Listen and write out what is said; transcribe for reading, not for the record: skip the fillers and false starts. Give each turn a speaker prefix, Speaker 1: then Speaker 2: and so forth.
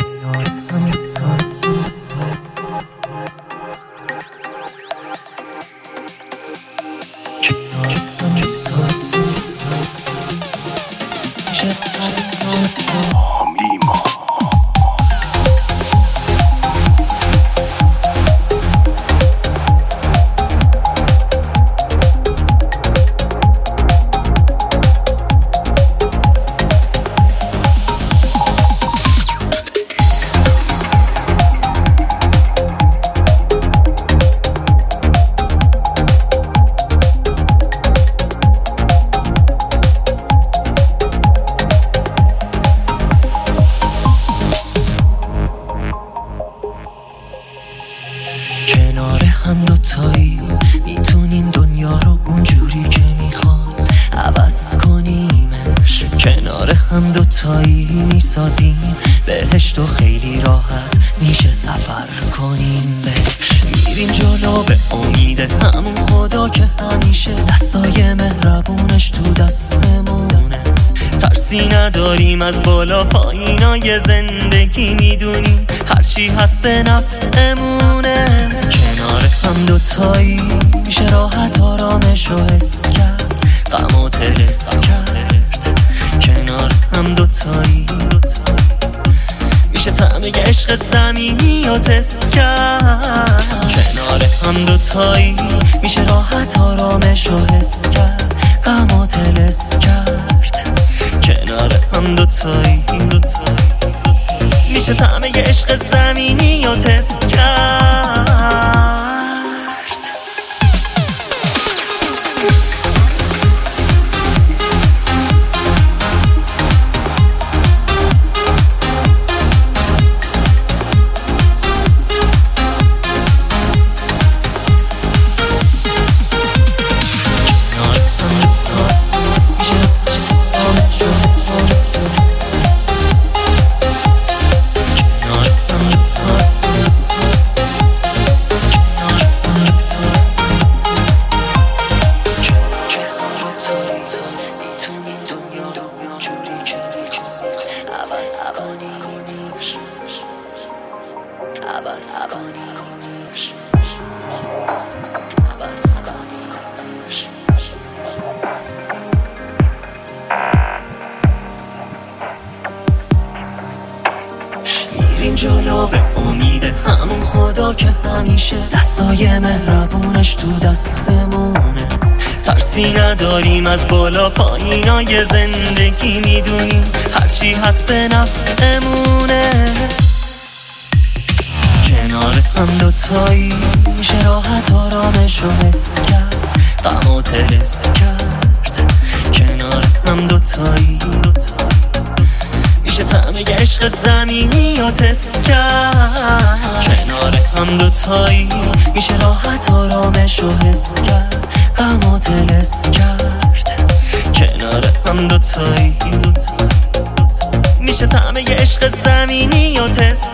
Speaker 1: کنار هم دوتایی میتونیم دنیا رو اونجوری که میخوان عوض کنیمش. کنار هم دوتایی میسازیم بهشت و خیلی راحت میشه سفر کنیم بهش. میریم جلو به امید همون خدا که همیشه دستای مهربونش تو دستمونه. ترسی نداریم از بالا پایینای زندگی، میدونیم هرچی هست به نفعمونه. کنار هم دوتایی میشه راحت آرامشو حس کرد، غمو طلس کرد. کنار هم دوتایی میشه طعم عشق صمیمی و تست کرد. کنار هم دوتایی میشه راحت آرامشو حس کرد، غمو طلس کرد. کنار هم دوتایی میشه طعم عشق زمینی و تست کرد. میریم جلو به امید همون خدا که همیشه دستای مهربونش تو دستمونه. ترسی نداریم از بالا پایینای زندگی، میدونیم هرچی هست به نفعمونه. کنار هم دوتایی میشه راحت آرامشو حس کرد، غمو طلس کرد. کنار هم دوتایی میشه طعم عشق زمینی و تست کرد. کنار هم دوتایی میشه راحت آرامشو حس کرد، غمو طلس کرد. کنار هم دوتایی میشه طعم عشق زمینی و تست